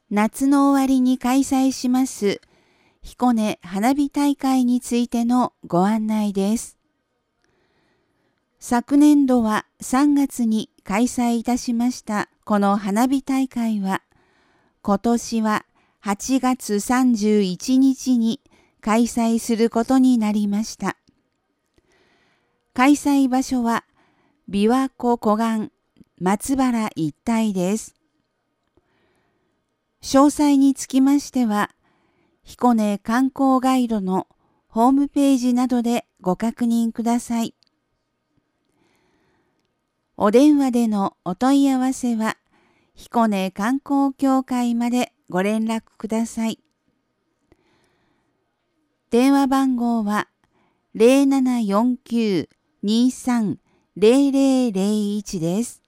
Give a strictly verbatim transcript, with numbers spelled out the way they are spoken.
夏の終わりに開催します彦根花火大会についてのご案内です。昨年度はさんがつに開催いたしましたこの花火大会は、今年ははちがつさんじゅういちにちに開催することになりました。開催場所は琵琶湖湖岸松原一帯です。詳細につきましては、彦根観光ガイドのホームページなどでご確認ください。お電話でのお問い合わせは、彦根観光協会までご連絡ください。電話番号は ゼロななよんきゅう にーさん ゼロゼロゼロいち です。